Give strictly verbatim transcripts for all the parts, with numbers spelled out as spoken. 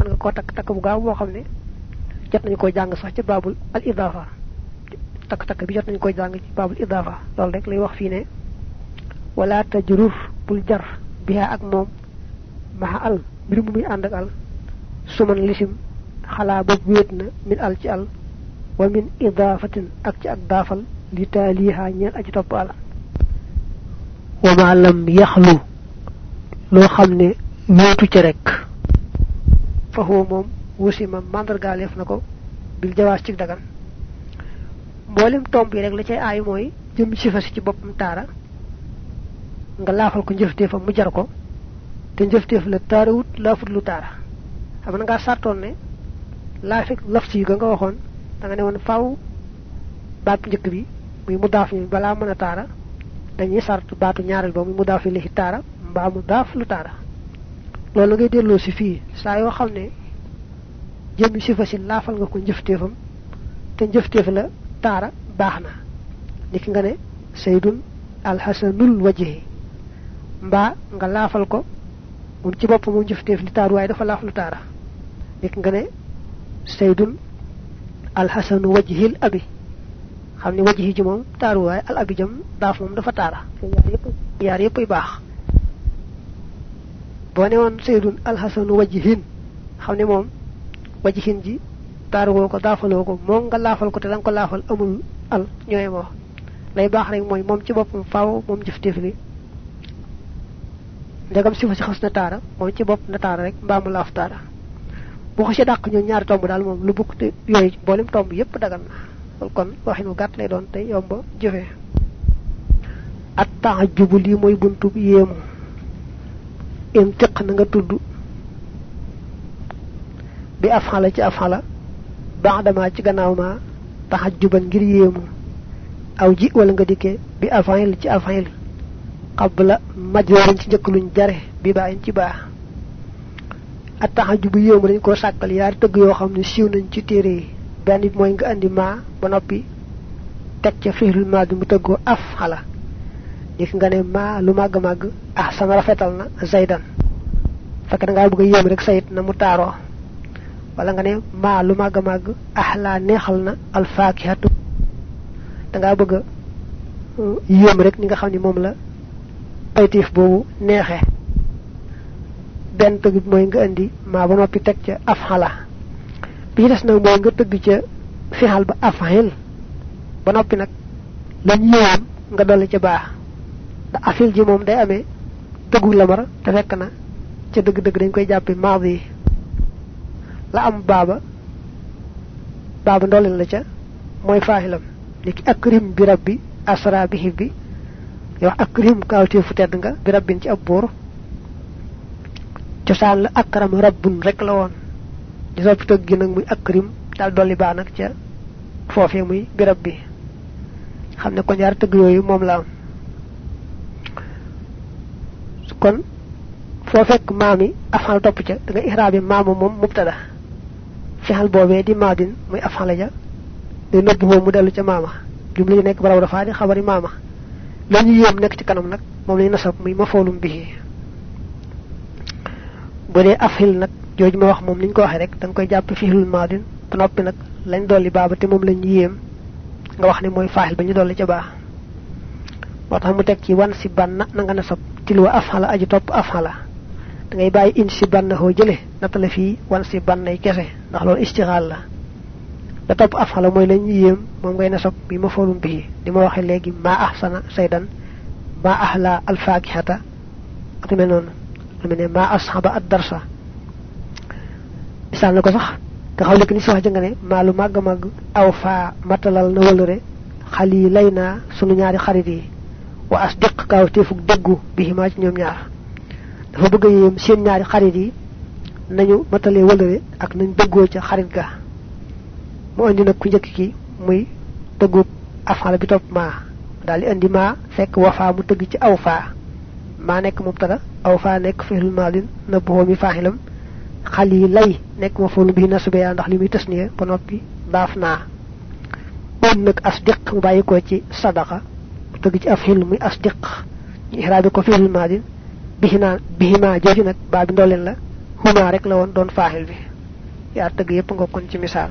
man nga ko tak tak bu gaaw bo xamne jot nañ ko jang sax ci babul al idafa tak tak bi jot nañ ko jang ci babul idafa lol rek lay wax fi ne wala tajrur bul jar biha ak mom ma al bir mu muy and ak al suman lisim xala bob wetna min al ci al wa min idafatin ak ci ak dafal li taliha ñeel aji top al wa ma lam yakhlu lo xamne wetu ci rek fa ho mom wusima mandargalef nako bil jawas ci dagan mbolem tombi rek la cey ay moy jëm ci fas ci bopum tara nga lafal ko njëftefa mu jar ko te njëftef la tarawut lafut lu tara xam nga sarton ne lafik laf ci ga nga waxon da nga ne won faaw baat njëkk bi muy mudaf ni bala mëna tara dañuy sart baatu ñaaral ba muy mudaf li tara mba mudaf lu tara lolu ngay delo ci fi sa yo xamne jëm ci fa ci lafal nga ko njëftefam te njëftef la tara baxna nik nga ne sayyidun al hasanul wajhi mba nga lafal ko mum ci bop mu njëftef li taru way dafa laf lu tara nik nga ne sayyidun al hasanu wajhil abi xamni wajhi ji mom taru way al abi jam daf mom dafa tara yaar yep yaar yep ay bax bo ne won sayyidun al hasanu wajhin xamni mom wajhin ji taru ko dafalo ko mo nga lafal ko te dang ko lafal amul al ñoy mo lay bax rek moy mom ci bopum faaw mom jëftef li ndagam ci fa ci xass na tara mom ci bop na tara rek mbaamu laf tara bu ko ci dak ñu ñaar tomb dal mom lu bukk te yoy bolim tomb yépp dagan na kon waxinu gatt lay doon tay yomba jëfé at ta'ajjubu li moy buntu bi yemu intiq na nga tuddu bi afala ci afala ba'dama ci gannaaw ma tahajjuban ngir yemu aw ji wala nga diké bi afail ci afail qabla majwarin ci ñëk luñ jare bi baayin ci baa at tahajjubu yemu dañ ko sakal yaar teug yo xamni siiw nañ ci téré yi ben moy nga andi ma ba nopi tek ci fi'lul madi mu teggo afala dik nga ne ma lu mag mag ahsan rafetal na zaidan fak da nga bëgg yëm rek sayit na mu taro wala nga ne ma lu mag mag ahla neexal na al fakihatu da nga bëgg yëm rek ni nga xamni mom la aytif bobu neexé ben teug moy nga andi ma ba nopi tek ci afala bi des nak moy nga teug ci fihal ba afahil ba nopi nak lañ yëm nga doli ci baax da afil ji mom day amé teggu lamar te fekk na ci deug deug dañ koy jappé maadi la am baba baba ndolel la ca moy fahilam niki akrim bi rabbi asra bihi bi yo akrim kawti fu tedd nga bi rabbin ci abur ci sal akram rabbun rek la won di sopp tegg gi nak muy akrim dal doli ba nak ca fofé muy bi rabbi xamne ko ñaar tegg yoyu mom la am kon fo fek mami afal top ca da nga ihrabi mamu mom mubtada fihal bobé di madin muy afal ja de nopp ho mu delu ca mama jumli nek baraw dafa di xabari mama lañu yëm nek ci kanam nak mom lay nasab muy mafolum bihi bu dé afil nak joj ma wax mom niñ ko waxe rek dang koy japp fihul madin te nopi nak lañ doli baba te mom lañu yëm nga wax ni moy fahil bañu doli ca ba motax mu tek ci wan si banna na nga nasab tilwa afala aji top afala da ngay bayyi in si banna ho jele natala fi wan si bannay kesse ndax lolu istighal la da top afala moy lañ yem mom ngay nasab bi ma folum bi dima waxe legi ma ahsana saydan ma ahla al fakihata atime non amene ma ashaba ad darsa misal nako sax ka xawle ni sax nga ne ma lu mag mag aw fa matalal na wolure khalilayna sunu ñaari xarit yi wa asdiq kawtefuk deggu bihima ci ñom ñaar dafa bëgg yëm seen ñaari xarit yi nañu matalé wolere ak nañ deggo ci xarit ga mo andi nak ku ñëk ki muy deggu afala bi top ma dal di andi ma fekk wafa mu tegg ci awfa ma nek mubtada awfa nek fi'l madin na bo mi fahilam khalilay nek mo fonu bi nasbe ya ndax limi tasniya ba nopi dafna on nak asdiq mu bayiko ci sadaqa tegg ci afhil muy asdiq ihrabi ko fi'l madin bihina bihima joju nak ba bi ndolen la huma rek la won don fahil bi ya tëgg yépp nga kon ci misal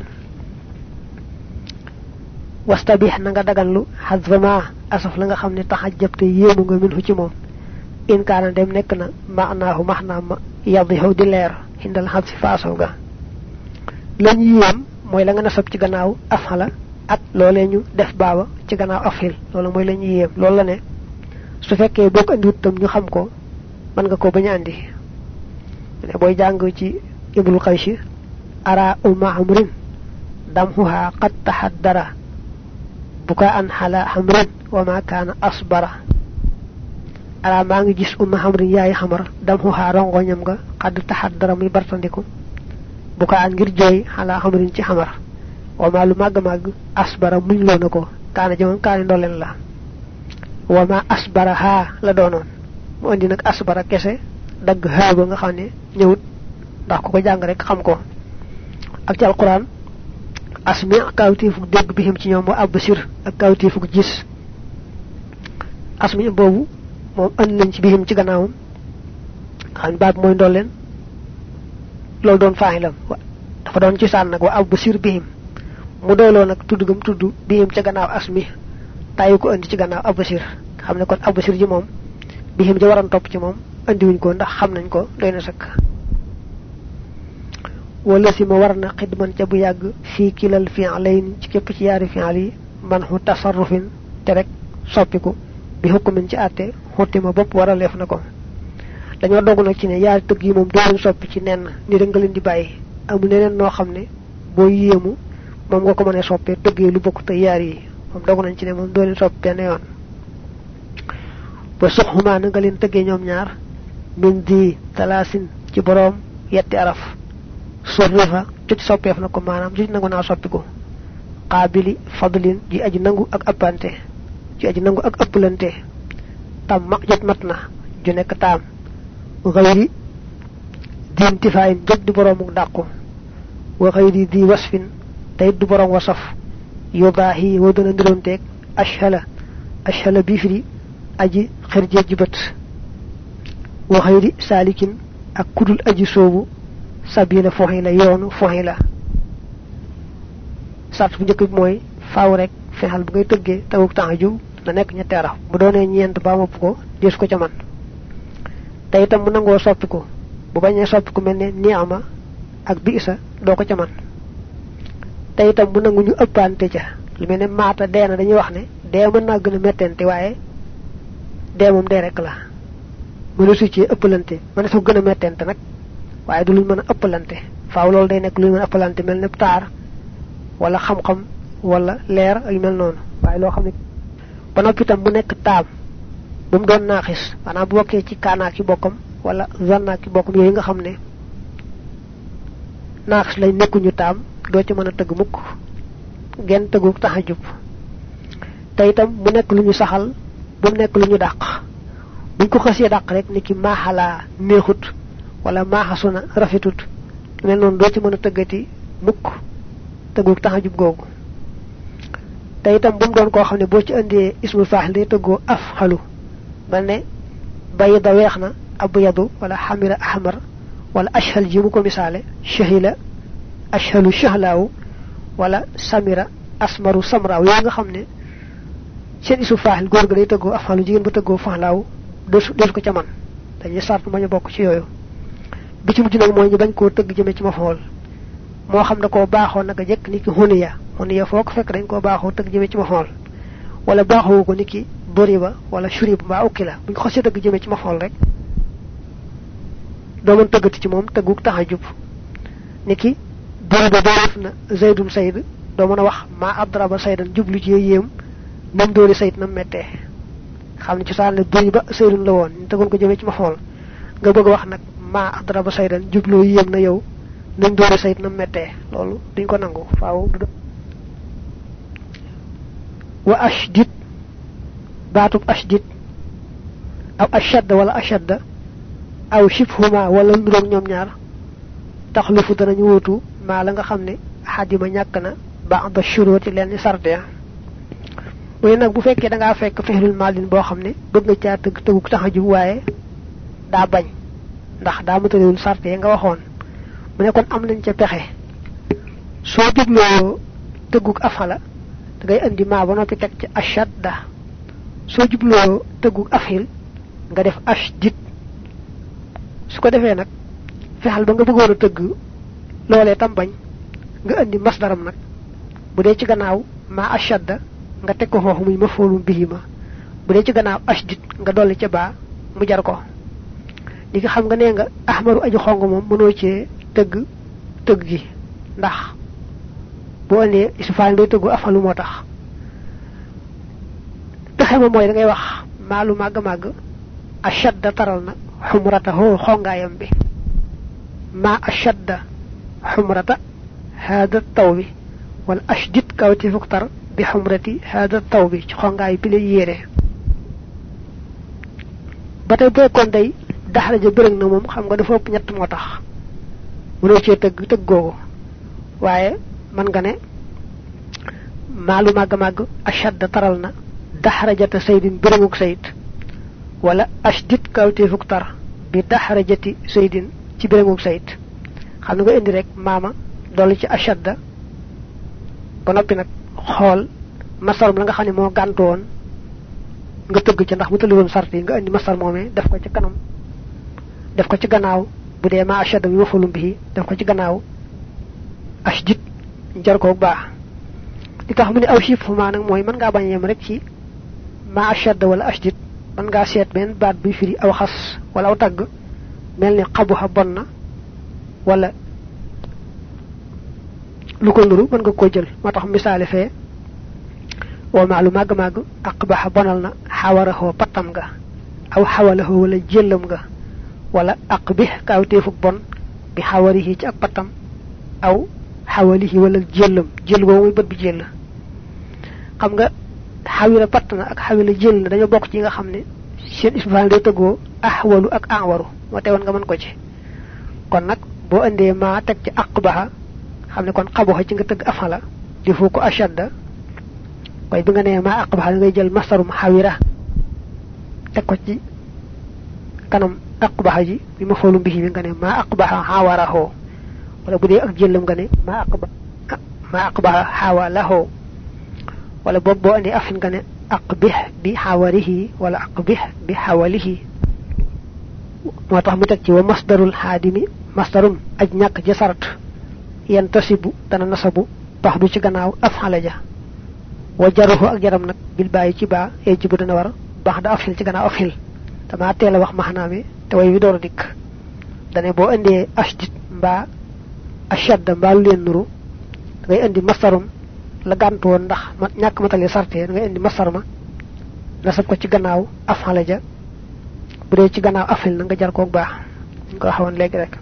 wastabih na nga daganlu hazma asaf la nga xamni tahajjabte yéemu nga minhu ci mom in kana dem nek na ma'nahu mahna ma yadhihu di leer hindal hadsi faasaw ga lañ yéem moy la nga nasab ci gannaaw afhala ak lolé ñu def baaba ci gannaaw afhil lolu moy lañ yéem lolu la ne su fekkee bok andi tam ñu xam ko man nga ko baña andi ne boy jang ci ibnu qayshi ara umma amrin damhuha qad tahaddara buka an hala hamrin wa ma kana asbara ara ma ngi gis umma hamrin yaay xamar damhuha rongoñam nga qad tahaddara muy bartandiku buka an ngir joy hala hamrin ci xamar wa ma lu mag mag asbara muñ lo nako kana jëm kaani ndolen la wa ma asbaraha la doonon mu andi nak asbara kesse dag ha ba nga xamne ñewut ndax ko ko jang rek xam ko ak ci alquran asmi kawtifu deg bihim ci ñoom wa absir ak kawtifu gis asmi bobu mom and lañ ci bihim ci gannaawum xam baat moy ndolen lol doon fa'ilam dafa doon ci san nak wa absir bihim mu doylo nak tuddu gum tuddu bihim ci gannaaw asmi tayu ko andi ci gannaaw absir xamne kon absir ji mom bihim ja waran top ci mom andi wuñ ko ndax xam nañ ko doyna sak wala si ma warna xidman ca bu yàgg fi kilal fi'layn ci képp ci yaari fi'al yi man hu tasarrufin te rek soppiku bi hukumin ci àtte xutima bopp wara leef na ko dañoo dogu nag ci ne yaari tëgg yi moom doo soppi ci nenn ni da nga leen di bàyyi amul neneen noo xam ne boo yéemu moom nga ko mën a soppee tëggee lu bokk te yaar yi moom dogu nañ ci ne moom doo leen soppi benn yoon ba suxuma na nga leen tëggee ñoom ñaar min di talaasin ci boroom yetti araf sorrifa ci soppeef na ko manam ci nangu na soppiku qabili fadlin ji aji nangu ak appante ci aji nangu ak appalante tam ma jot matna ju nek tam ghayri din tifain jog di borom ak daqku wa ghayri di wasfin tay du borom wasaf yudahi wa dana ndirontek ashala ashala bi firi aji xirje jibat wa ghayri salikin ak kudul aji sobu sabila fohila yoonu fohila sart bu njëkk mooy faaw rek fexal bu ngay tëggee tawuk taaju na nekk ñetti araf bu doonee ñeent ba mopp ko des ko ca man te itam mu nangoo soppiku bu bañee soppiku mel ne niama ak biisa doo ko ca man te itam mu nangu ñu ëppante ca lu mel ne maata deena dañuy wax ne dee mën naa gën a mettente waaye dee moom dee rek la mënu su ci ëppalante mën su gën a mettente nag waye du luñ mëna ëppalante faaw lool day nek luñ mëna ëppalante melni tar wala xam xam wala leer ay mel non waye lo xamni ba nopi tam mu nek taam bu mu doon naxis manam bu bokké ci kana ki bokkam wala zanna ki bokkam yoy nga xamne naxis lay nekku ñu taam do ci mëna teug mukk gen teggu tahajjub tay tam mu nek luñu saxal bu mu nek luñu daq buñ ko xasse daq rek niki mahala neexut wala ma hasuna rafetut mel non do ci mëna teugati mukk teggu tahajjub gogu tay tam bu mu doon ko xamne bo ci ande ismul fa'il day teggo afhalu melne bayda weexna abyadu wala hamira ahmar wala ashhal ji mu ko misale shahila ashhalu shahlaw wala samira asmaru samraw yo nga xamne seen ismul fa'il gor ga day teggo afhalu jigen bu teggo fahlaw do do ko ci man dañuy sart bañu bok ci yoyu bi ci mujj nak moy ñu bañ ko teug jëme ci ma xool mo xam na ko baaxo naka jek niki huniya huniya foko fek dañ ko baaxo teug jëme ci ma xool wala baaxo ko niki boriba wala shurib ma ukila buñ ko xé teug jëme ci ma xool rek do mën teugati ci mom teuguk tahajjub niki boriba do def na zaidun sayd do mëna wax ma adraba saydan jublu ci yem nam doori sayd nam metté xamni ci sal boriba saydun la won tegon ko jëme ci ma xool nga bëgg wax nak ma adraba saydan jublu yem na yow nañ doore sayt na metté lolu duñ ko nangu faaw wa ashdid batub ashdid aw ashad wala ashad aw shibhuma wala ndrom ñom ñaar takhlufu danañu wotu ma la nga xamne hadima ñak na ba'da shuruti len sarde moy nak bu fekke da nga fekk fihlul malin bo xamne bëgg nga ca teug teuguk tahajju waye da bañ ndax da mu tëddul sarté nga waxon mu ne kon am nañ ca pexé so jublo tegguk afala da ngay andi ma ba nopi tek ci ashadda so jublo tegguk afil nga def ashdid su ko defé nak fexal ba nga bëggoon teug lolé tam bañ nga andi masdaram nak bu dé ci gannaaw ma ashadda nga tek ko fofu muy mafulum bihima bu dé ci gannaaw ashdid nga dolli ci ba mu jar ko li nga xam nga né nga ahmaru aju xong mom mëno ci teug teug gi ndax bo né isfal day teggu afalu motax taxema moy da ngay wax malu mag mag ashadda taralna humratahu xongayam bi ma ashadda humrata hada tawbi wal ashdid kawti fuktar bi humrati hada tawbi ci xongay bi lay yéré batay be kon day daxraja bërëng na mom xam nga dafa ëpp ñett motax mëno ci teug teug gogo waye man nga ne malu mag mag ashadda taralna daxrajata saydin bërënguk sayd wala ashdid kawti fuktar bi daxrajati saydin ci bërënguk sayd xam nga indi rek mama doli ci ashadda ba nopi nak xol masal la nga xamni mo gantu won nga teug ci ndax mu tali won sarti nga indi masal momé def ko ci kanam def ko ci gannaaw budé ma ashadda bi wafulum bi def ko ci gannaaw ashdid jar ko baax li tax mu ni aw shif ma nak moy man nga bañ yem rek ci ma ashadda wala ashdid man nga set ben baat bi firi aw xass wala aw tag melni qabuha bonna wala lu ko nuru man nga ko jël motax misale fe wa ma'lu mag mag aqbaha bonalna hawarahu patam ga aw hawalahu wala jëlam ga wala aqbih kawtefuk bon bi hawarihi ci ak patam aw hawalihi wala jëlam jël bo muy bëtt bi jël xam nga hawila patna ak hawila jël dañu bok ci nga xamne seen isbal day teggo ahwalu ak awaru mo teewon nga man ko ci kon nak bo ande ma tek ci aqbaha xamne kon qabuha ci nga teug afala di fu ko ashadda way bi nga ne ma aqbaha ngay jël masarum hawira tek ko ci kanam aqbaha ji bi ma folum bi nga ne ma aqbaha hawarahu wala budé ak jëlam nga ne ma aqba ma aqbaha hawalahu wala bok bo andi afin nga ne aqbih bi hawarihi wala aqbih bi hawalihi motax mu tek ci wa masdarul hadimi masdarum aj ñak ci sarat yantasibu dana nasabu tax du ci gannaaw afala ja wa jaruhu ak jaram nak bil bayi ci ba e ci bu dana war bax da afil ci gannaaw afil dama téla wax mahnami te way wi door dik dane bo ande ashdid ba ashadda ba len nuru ngay andi masdarum la gantu won ndax ñak matali sarté ngay andi masdarma nasab ko ci gannaaw afala ja bu dé ci gannaaw afil nga jar ko baax ko xawon légui rek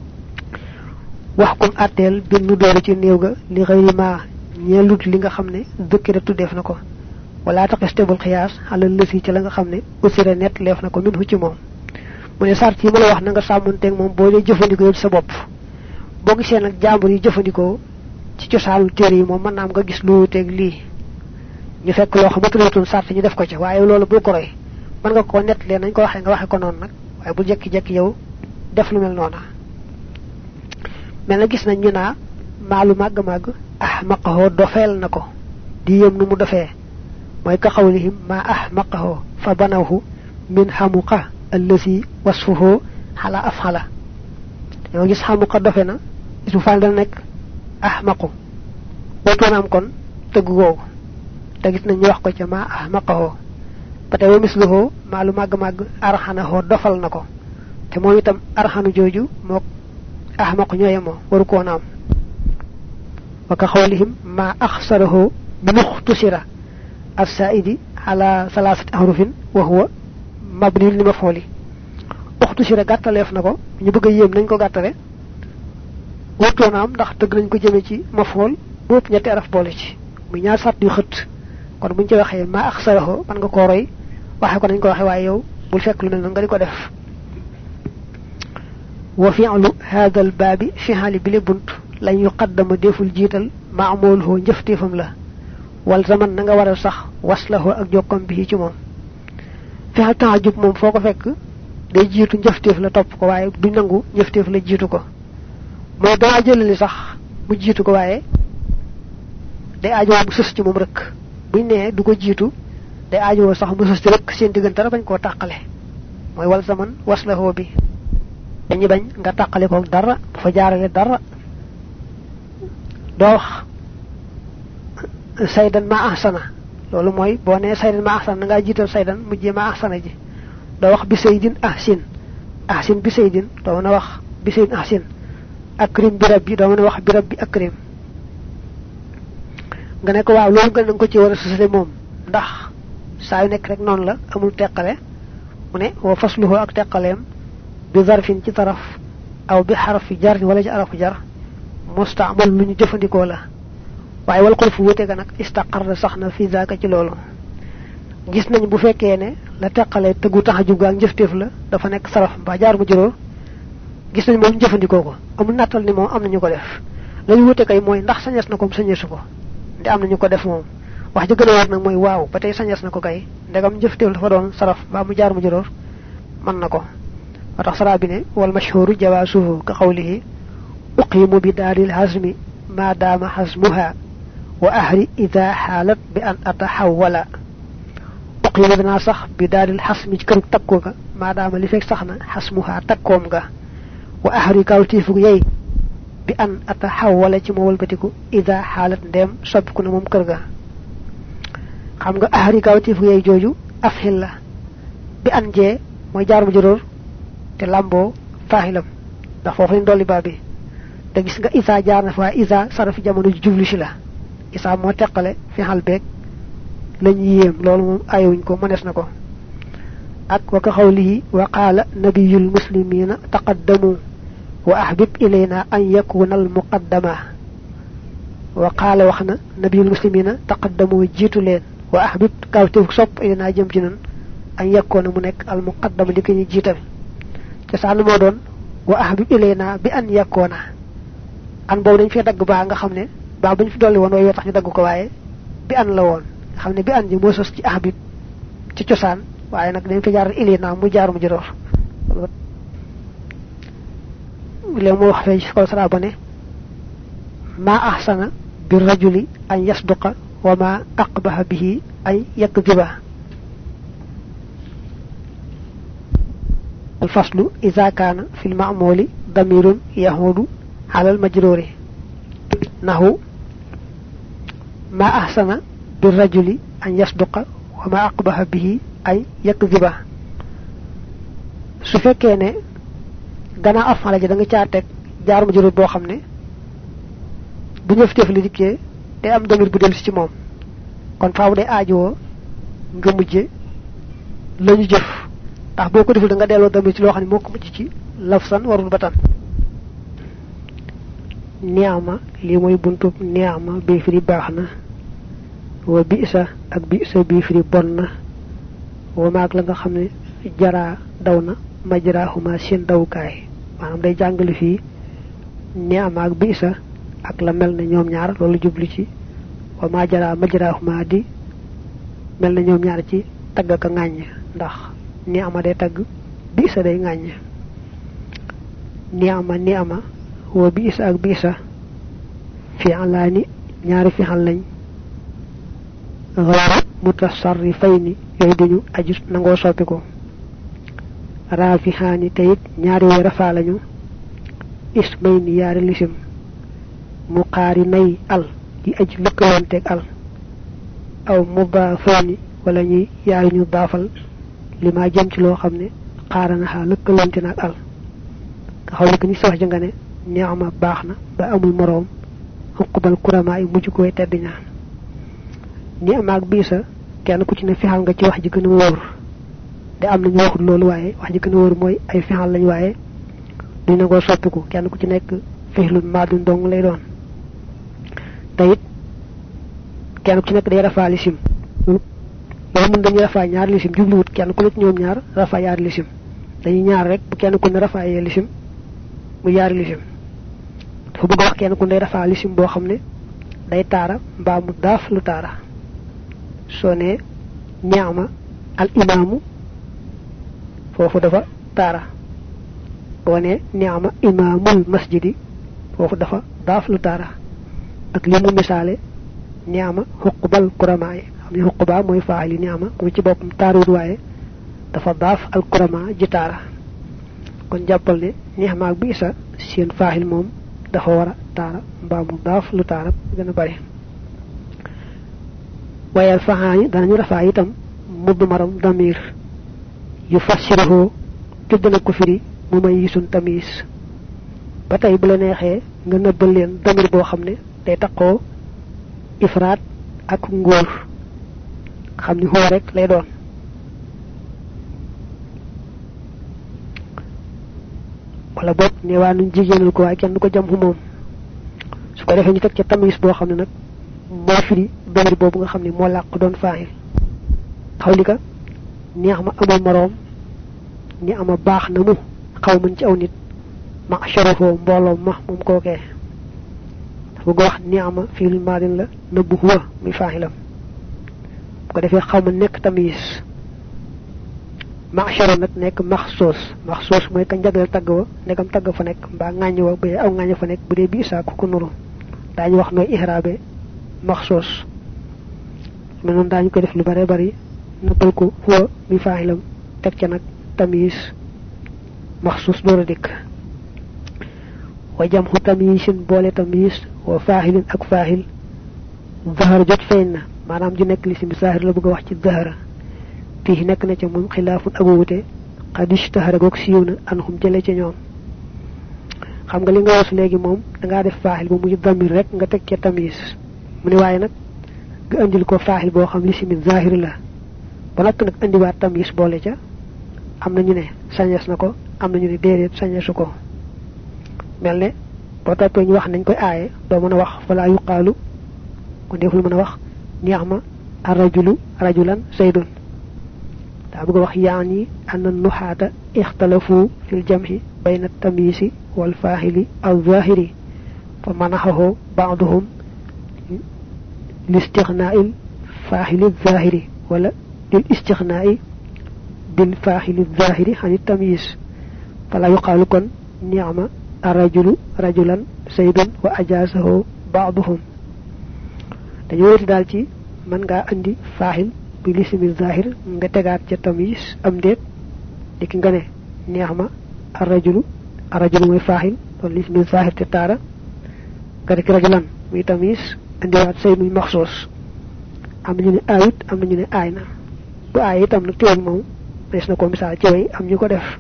waxkum atel bin nu doore ci neew ga li xeyri ma ñelut li nga xamne dëkkira tudef nako wala taqistebul qiyas ala lesi ci la nga xamne usira net lef nako minhu ci mom mu ne sart yi ma la wax na nga samonté ak mom bo lay jëfëndiko ci sa bop bo gisé nak jambur yi jëfëndiko ci ciosaalu téré yi mom man naam nga gis lu tek li ñu fekk lo xamatu sart ñu def ko ci waye lolu bu ko roy man nga ko net le nañ ko waxe nga waxe ko non nak waye bu jekki jekki yow def lu mel nona mel gis nañ ñu na malu mag mag ahmaqahu dofel nako di yëm nu mu dofé moy ka xawlihim ma ahmaqahu fa banahu min hamuqa allati wasfuhu hala afhala yow gis hamuqa dofé na isu fal dal nek ahmaqu botonam kon tegg go te gis nañ ñu wax ko ci ma ahmaqahu patay wa misluhu malu mag mag arhanahu dofal nako te mo itam arhanu joju mok ahmaq ñoyamo waru ko naam wa ka xawlihim ma akhsarahu bi mukhtasira as-sa'idi ala salasati ahrufin wa huwa mabni li maf'uli ukhtasira gatalef nako ñu bëgg yëm nañ ko gatale waru naam ndax deug nañ ko jëme ci maf'ul bop ñetti araf bolé ci muy ñaar sat yu xëtt kon buñ ci waxe ma akhsarahu man nga ko roy waxe ko nañ ko waxe way yow bu fekk lu mel nga diko def وفعل هذا الباب فعل بلبنت لن يقدم ديفul جيتال معموله نجفتيفم لا والزمن نغا ورا صح وصله اك جوكم به ci mom فعل تعجب mom foko fekk day jitu njefteef la top ko waye du nangu njefteef la jitu ko mo da jël li sax mu jiitu ko waaye day aajowoo mu sës ci moom rek buñ nee du ko jiitu day aajowoo sax mu sës ci rek seen diggante dara bañ koo tàqale mooy wal zaman waslahoo bi dañuy bañ nga tàqale ko dara fa jaarale dara doo wax saydan ma ahsana loolu mooy boo nee saydan ma ahsana nga jiital saydan mujjee ma ahsana ji doo wax bi saydin ahsin ahsin bi saydin doo mën a wax bi saydin ahsin akrim bi rabbi doo mën a wax bi rabbi akrim nga ne ko waaw loolu nga nang ko ci war a sësale moom ndax saa yu nekk rek noonu la amul teqale mu ne wa fasluhu ak teqaleem bi zarfin ci taraf aw bi xarafi jar wala ci arafu jar mustaamal lu ñu jëfandikoo la waaye wal xulfu wute ga nag istaqarra sax na fi zaaka ci loolu gis nañ bu fekkee ne la teqale tëggu tax a jug ak njëfteef la dafa nekk saraf mbaa jaar mu juróo gis nañ moom jëfandikoo ko amul nattal ni moom am nañu ko def lañu wute kay mooy ndax sañes na ko sañesu ko nde am nañu ko def moom wax ji gën a war nag mooy waaw ba tey sañes na ko kay ndegam njëfteef dafa doon saraf mbaa mu jaar mu juróor mën na ko wa tax sara bi ne wal mashhuru jawaasuhu ka qawlihi uqimu bi daaril hazmi ma daama hazmuha wa ahri idha halat bi an atahawwala uqimu dana sax bi daaril hasmi ci kërug takko ga ma daama li fek saxna hasmuha takkoom ga wa ahri kawtifu yey bi an atahawwala ci mo walbatiku idha halat ndem soppiku na mom kër ga xam nga ahri kawtifu yey joju afhil la bi an je moy jaar mu juror te lambo fahilam da fofu ñu doli babi da gis nga isa jaar na fa isa saraf jamono jublu ci la isa mo tekkale fi hal bek lañ yem lolu mom ayuñ ko manes nako ak wa ka xawlihi wa qala nabiyul muslimina taqaddamu wa ahbib ilayna an yakuna al muqaddama wa qala waxna nabiyul muslimina taqaddamu jitu len wa ahbib kawtu sop ilayna jëm ci nan an yakuna mu nek al muqaddam di ko ñu jital ci sanu mo doon wa ahbib ilayna bi an yakuna an boobu dañ fi dagg ba nga xamne ba buñ fi dolli won way tax ñu dagg ko waye bi an la won xamne bi an ji mo sos ci ahbib ci ciosan waye nak dañ fi jaar ilayna mu jaar mu jëror le mo wax fe ci ko sara bané ma ahsana bir rajuli an yasduqa wa ma aqbaha bihi ay yakdhiba الفصل إذا كان في المعمول ضمير يهود على المجرور نحو ما أحسن بالرجل أن يصدق وما أقبح به أي يكذب su fekkee ne gana afala ji da nga caa teg jaar majrur boo xam ne bu ñëf teef li dikkee day am damir bu dellu ci moom kon faaw day aajoo nga mujje lañu jëf tax boko deful da nga delo damir ci lo xamni moko mucc ci lafsan warul batan ni'ama li moy buntu ni'ama bi firi baxna wa bi'sa ak bi'sa bi firi bonna wa maak la nga xamne jara dawna majrahuma seen dawkay manam day jangal fi ni'ama ak bi'sa ak la melni ñoom ñaar lolu jublu ci wa ma jara majrahuma di melni ñoom ñaar ci tagga ka ngañ ndax ni'ama day tag bisa day ngañ ni'ama ni'ama wa bisa ak bisa fi'lani ñaari fi'al lañ ghayra mutasarrifaini yoy dañu aju nango soppi ko rafihani tayit ñaari way rafa lañu ismayni yaari lisim muqarinay al di aju lëkkalante al aw mudafani wala ñi yaari ñu dafal lima jëm ci lo xamne xarana ha lëkkalante nak al nga xawle ko ni sax ja nga ne ni'ama baxna ba amul morom uqbal kurama ay mujj koy tedd ñaan ni'ama ak bisa kenn ku ci ne fihal nga ci wax ji gëna wóor de am nañu waxul loolu waaye wax ji gëna wóor mooy ay fihal lañ waaye duñ na ko soppiku kenn ku ci nekk fihlul madun dong lay doon tayit kenn ku ci nekk day rafa lisim yow mën dañu rafa ñaar lisim jublu wut kenn ku nekk ñoom ñaar rafa yaar lisim dañuy ñaar rek bu kenn ku ne rafa ye lisim mu yaar lisim dafa bëgg wax kenn ku ne rafa lisim boo xam ne day taara mbaa mu daaf lu taara soo ne ñaama al imaamu foofu dafa taara boo ne ni'ama imaamul masjidi foofu dafa daaf lu taara ak limu misale ni'ama huqbal kurama am huqba moy fa'ili ni'ama ko ci bopum taarud waye dafa daaf al kurama ji taara kon jappal ne ni'ma ak bisa seen fa'il mom dafa wara taara mba mu daaf lu taara gëna bari wayal fa'ani dañu rafa itam mudmaram damir yufassiruhu tuddana ko firi mu may yisun tamis batay bu la nexé nga neubal len damir bo xamne day takko ifrat ak ngor xamni ho rek lay doon wala bok ne wanu jigéenul ko way kenn ko jam hu mom su ko defé ñu tek ci tamis bo xamne nak mo firi damir bobu nga xamni mo laq doon fa'il xawlika neex ma amul morom ni ama baax na mu xaw man ci aw nit ma sharafo mbolo ma mum koke bu go wax ni ama fil madin la nabu huwa mi fa'ilam ko defé xaw man nek tamis ma shara nak nek makhsus makhsus moy ka njagal tag wa nekam tag fa nek ba ngañ wa bu aw ngañ fa nek bu de bi sa ku nuru dañ wax noy ihrabe makhsus menon dañ ko def lu bare bari nopal ko huwa mi fa'ilam tek ci nak tamis makhsus do dik wa jam'u tamisin bolé tamis wa fa'ilin ak fa'il zahar jot fayna manam ju nek li ci zahir la bëgg wax ci zahara fi nek na ci mum khilafun ak wuté qadish tahara gok siwna anhum jëlé ci ñoom xam nga li nga wax légui mom da nga def fa'il bu muy damir rek nga tek ci tamis muni waye nak nga andil ko fa'il bo xam li ci zahir la ba nak nak andi wa tamis bolé ca amna ñu ne sañes nako amna ñu ne dédét sañesu ko melne bo topé ñu wax nañ koy ayé do mëna wax fala yuqalu ko deful mëna wax ni'ma ar-rajulu rajulan saydun da bëgg wax yaani anna nuhata ikhtalafu fil jam'i bayna at-tamyisi wal fa'ili al-zahiri fa manahu ba'dhum listighna'i al-fa'ili al-zahiri wala lil istighna'i بالفاعل الظاهر عن التمييز فلا يقال كن نعم الرجل رجلا سيد واجازه بعضهم dañu wéti dal ci man nga andi fa'il bi lismi zahir nga tegaat ci tamyiz am deet dik nga ne ni'ma ar-rajulu ar-rajulu moy fa'il kon lismi zahir te tara nga dik rajulan mi tamyiz andi wat say muy makhsus am ñu ne ayut am ñu ne ayna bu ay itam nak teewul mom des na ko misal ci way am ñu ko def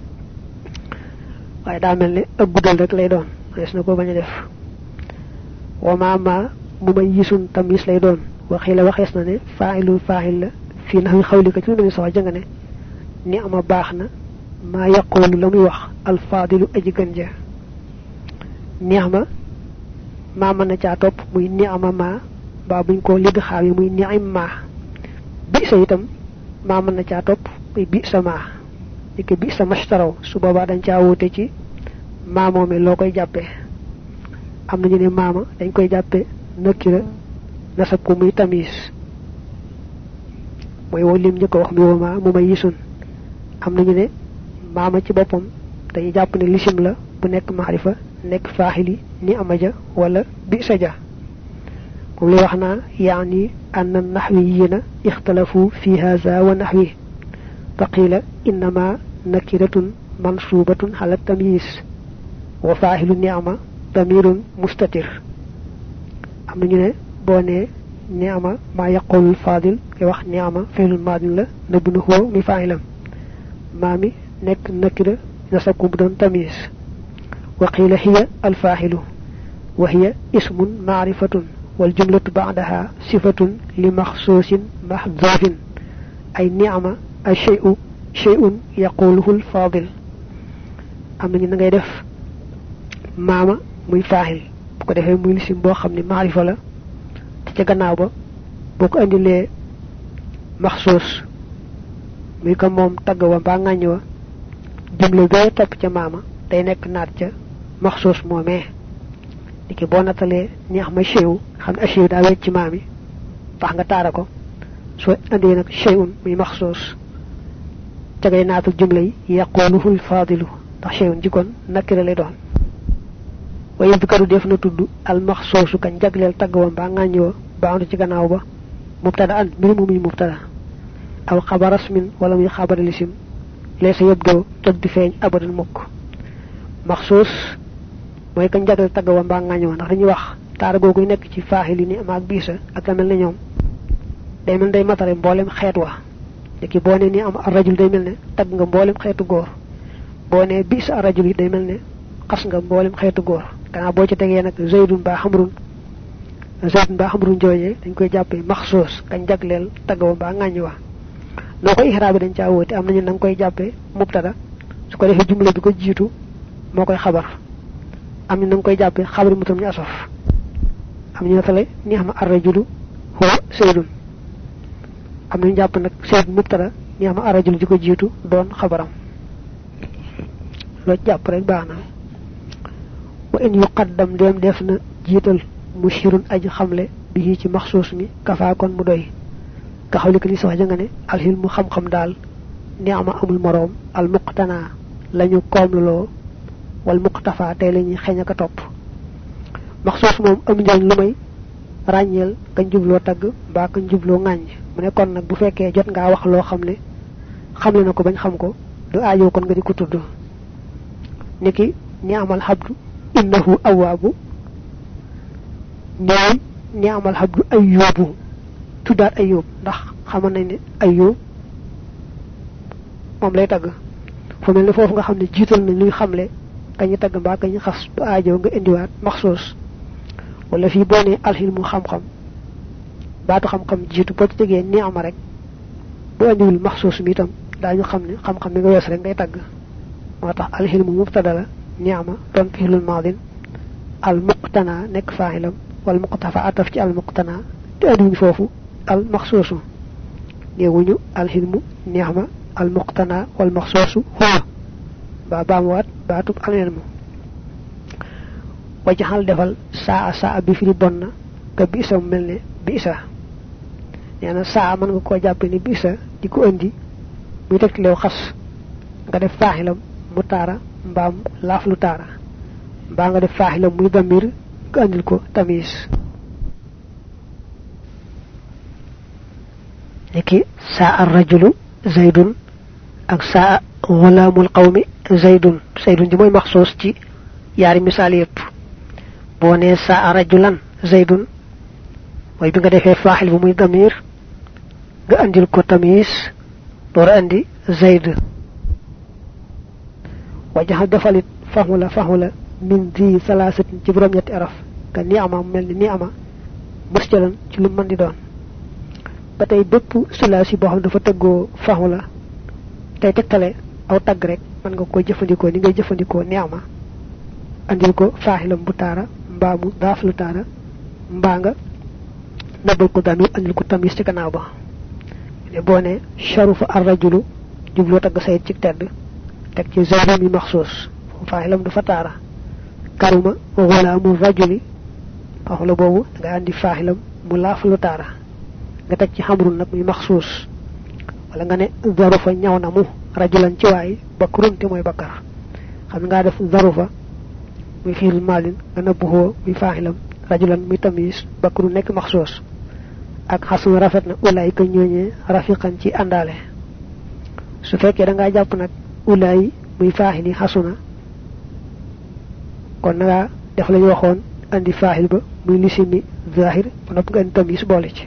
waye da melni ak guddal rek lay doon des na ko baña def wa ma ma mu may yisun tamis lay doon waxila waxes na ne fa'ilu fa'il la fi nahu xawlika ci ñu sawa janga ne ni ama baxna ma yaqulu lamuy wax al fadilu aji ganja ni'ma ma man ca top muy ni'ma ma ba buñ ko lig xawi muy ni'ma bi sa itam ma man ca top bi sama dike bi sama staraw su boba dañ ca wote ci ma momé lokoy jappé amna ñu né mama dañ koy jappé nakira nasab ko muy tamis moy wolim ñiko wax mi wama mu may yisun amna ñu né mama ci bopam dañuy japp né lisim la bu nek ma'rifa nek fa'ili ni amaja wala bi saja ko li waxna yaani anna an-nahwiyina ikhtalafu fi hadha wa nahwi فقيل إنما نكرة منصوبة على التمييز وفاعل النعمة ضمير مستتر أمنا نيو بوني نعمة ما يقول الفاضل كي وخ نعمة فعل الماضي لا نبنه هو مفاعلا مامي نك نكرة نسكو بدون تمييز وقيل هي الفاعل وهي اسم معرفة والجملة بعدها صفة لمخصوص محذوف أي نعمة الشيء شيء يقوله الفاضل am nañu ngay def mama muy fa'il bu ko defé muy lisim bo xamni ma'rifa la ci gannaaw ba boko andilé makhsus muy ko mom tagg wa ba ngañ wa jumle be top ci mama day nek naat ca makhsus momé diki bo natalé neex ma chew xam ashew da wé ci mami tax nga tara ko so andé nak shay'un muy makhsus tagay naatu jumle yi yaquluhu al-fadilu tax shay'un jikon nakira lay doon wa yadhkaru def na tuddu al makhsusu kan jaglel tagawam ba ngaño ba andu ci gannaaw ba mubtada an mbir mu muy mubtada aw khabar asmin wala muy khabar lisim laysa yabdo taddi feñ abadan mukk makhsus moy kan jaglel tagawam ba ngaño ndax dañuy wax tar gogu nek ci fahili ni am ak bisa ak mel na ñoom day mel day matare mbolem xeet wa ki boone ni am ar-rajul day melne tag nga mbolem xeetu goor boone bis ar-rajul day melne xas nga mbolem xeetu goor kana bo ci tege nak zaidun ba hamrun zaidun ba hamrun joye dañ koy jappé makhsus kañ jaglel tagaw ba ngañ wa noko ihrabi dañ ca wote am nañu nang koy jappé mubtada su ko defé jumla bi ko jitu mo koy xabar am ñu nang koy jappé xabar mutam ñu asaf am ñu tale ni am ar-rajulu huwa zaidun am ñu japp nak seyd mubtada ni am ar-rajulu diko jitu doon xabaram lo japp rek baana wa in yuqaddam dem defna jital mushirun aji xamle bi ci makhsus mi kafa kon mu doy ka xawlika li sax nga ne al hilmu xam xam dal ni'ama amul morom al muqtana lañu komlo wal muqtafa tay lañu xeña ka top makhsus mom am njëriñ lu may ragnel kañ jublo tag ba kañ jublo ngañ mu ne kon nak bu fekke jot nga wax lo xamne xamle nako bañ xam ko du aajo kon nga di ko tuddu niki ni'amal habdu innahu awwabu ñoy ni'amal habdu ayyubu tuddaat ayyub ndax xamal nañ ne ayyub mom lay tag fu melni fofu nga xamne jital nañ luy xamle kañu tag ba kañu xass du aajo nga indi waat makhsus wala fi boné alhilmu xam xam baatu xam xam jitu bo ci tege ni'ama rek bu andiwul makhsus mi tam dañu xamne xam xam mi nga wess rek ngay tag motax alhilmu mubtada la ni'ama don fi'lul madin al muqtana nek fa'ilam wal muqtafa ataf ci al muqtana te andiwul fofu al makhsusu neewuñu alhilmu ni'ama al muqtana wal makhsusu huwa ba bamwat baatu alhilmu wajhal defal saa saa bi fi bonna ka bisa melne bisa neena saa man nga ko jappé ni bisa diko andi muy tek lew xass nga def fahilam mutara mbam laf lu tara ba nga def fahilam muy damir nga andil ko tamis niki saa ar-rajulu zaidun ak saa ghulamul qawmi zaidun zaidun di moy makhsus ci yaari misal yépp boné saa rajulan zaidun way bi nga defé fa'il bu muy damir nga andil ko tamis dora andi zaid wajha dafalit fahula fahula min di salasatin ci borom ñetti araf ka ni'ama melni ni'ama musjalan ci lu man di doon batay bepp sulasi bo xam dafa teggo fahula tay tektale aw tag rek man nga ko jëfandiko ni ngay jëfandiko ni'ama andil ko fa'ilam bu tara mbamu daf lu tara mbanga nabal ko danu andil ko tamis ci gannaaw ba ne boné sharufa ar-rajulu jublo tag sayid ci tedd tek ci zalim makhsus fa'ilam du fatara karuma wala mu rajuli xawla bobu nga andi fa'ilam mu laf lu tara nga tek ci hamrun nak muy makhsus wala nga ne zarufa ñawna mu rajulan ci way bakrun te moy bakar xam nga def zarufa muy fiil malin nga nabuho muy fa'ilam rajulan muy tamis bakru nek makhsus ak hasu rafet na ulay ka ñoñe rafiqan ci andale su fekke da nga japp nak ulay muy fa'ili hasuna kon nga def lañu waxon andi fa'il ba muy lisimi zahir nop nga andi tamis bolé ci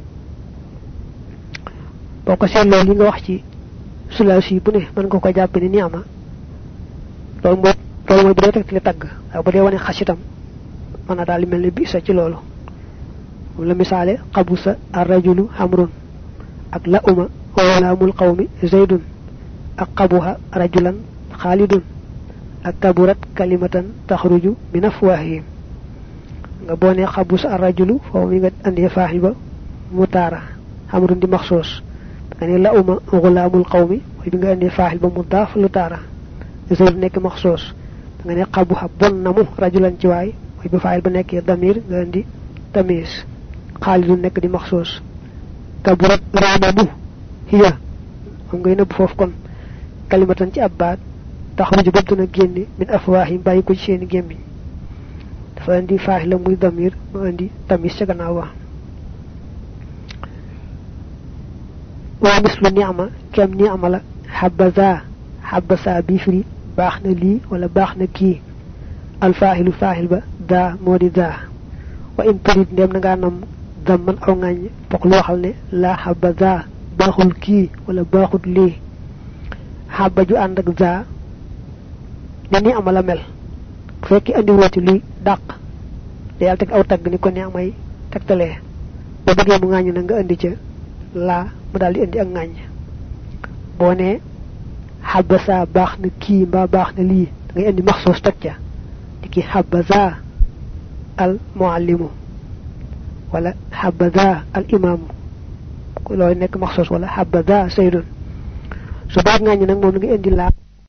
boko sétlo li nga wax ci sulasi bu ne man nga ko japp ni ni'ama lol mo lol moy bu tek ci tag bu dé wone xassitam man dal melni bi sa ci lolu wala misale qabusa ar-rajulu hamrun ak la uma wala mul qawmi zaidun ak qabuha rajulan khalidun ak kaburat kalimatan takhruju min afwahihim nga boné qabus ar-rajulu fo mi nga andi fahiba mutara hamrun di makhsus ani la uma ghulamul qawmi bi nga andi fahiba mudaf lu tara zaid nek makhsus nga ne qabuha bonnamu rajulan ci way bi fa'il ba nek damir nga andi tamis khalidun nek di makhsus kaburat ramamu hiya am ngay neub fofu kon kalimatan ci abbat taxruju babtuna genni min afwahim bayiko ci seen gemmi dafa indi fa'il muy damir mu indi tamis ci gannaaw wa wa mislu ni'ama kam ni'ama la habaza habasa bi firi baxna li wala baxna ki al fa'ilu fa'il ba da modi da wa in turid dem nga nam damman aw ngañ bok lo xalne la habaza baxul ki wala baxut li habba ju and ak za ni amala mel fekki andi woti luy dak de yal tek aw tag ni ko ne amay tektale bo bëgge mu ngañ na nga andi ci la mu daldi andi ak ngañ bo ne habasa baxna ki ba baxna li ngay andi maxsus takja diki habaza al muallimu wala habaza al imam ko loy nek maxsus wala habaza sayyidun su baag ngañ nak mom nga andi la